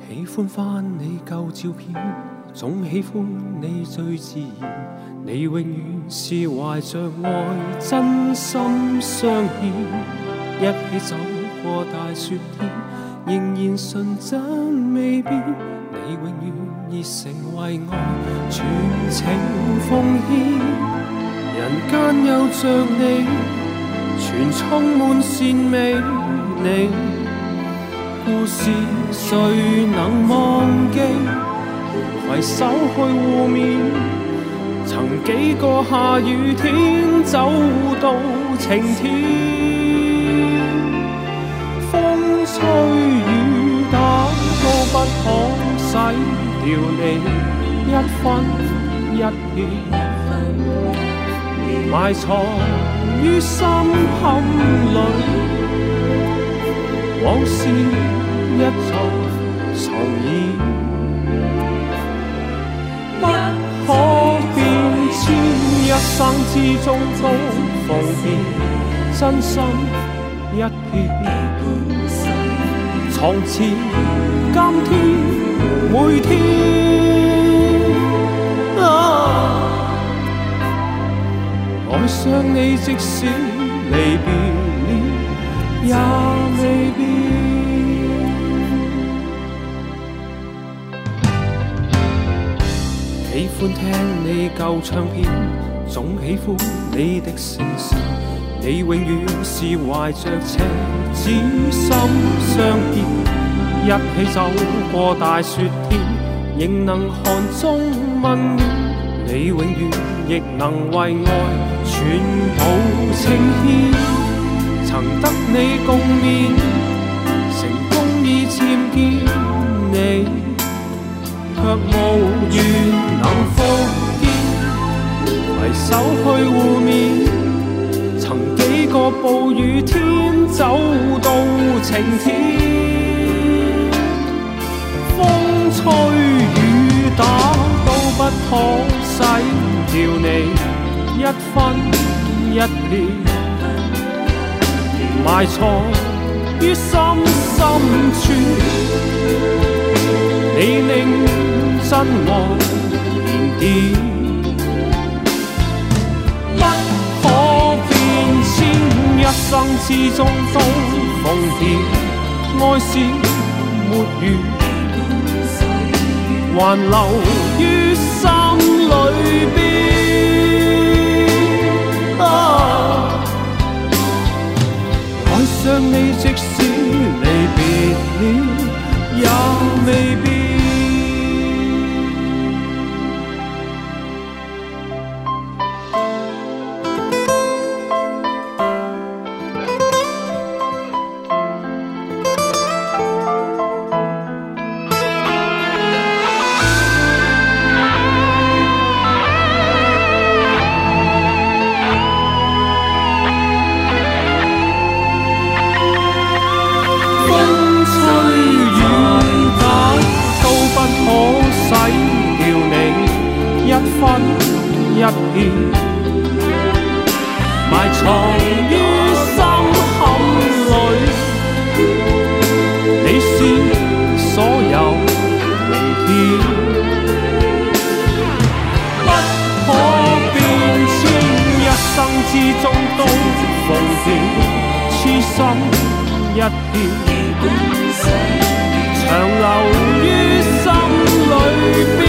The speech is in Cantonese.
喜歡翻你舊照片，總喜歡你最自然。你永遠是懷着愛，真心相牽，一起走過大雪天，仍然純真未變。你永遠熱誠為愛，全情奉獻。人間有着你，全充滿善美。你故事誰能忘記？攜手去互勉，曾幾個下雨天走到晴天。風吹雨打都不可洗掉你一分一片，埋藏於心坎裏，往事一再重演，不可變遷，一生之中都奉獻真心一片。從前今天每天，愛上你即使離別了也未變。喜歡聽你舊唱片，總喜歡你的聲線。你永遠是懷着赤子心相牽，一起走過大雪天，仍能寒中溫暖。你永遠亦能為愛全部呈獻，曾得你共勉，成功已漸見，你卻無緣能復見，攜手去互勉。曾幾個暴雨天走到晴天，風吹雨打都不可洗掉你一分一片，埋藏於心深處。你令真愛燃點，一生之中都奉獻，愛是沒完，還留於心裏邊。愛上你即使離別了也未變。分一片，埋藏於心坎裏。你是所有明天，不可變遷，一生之中都奉獻痴心一片，長留於心裏邊。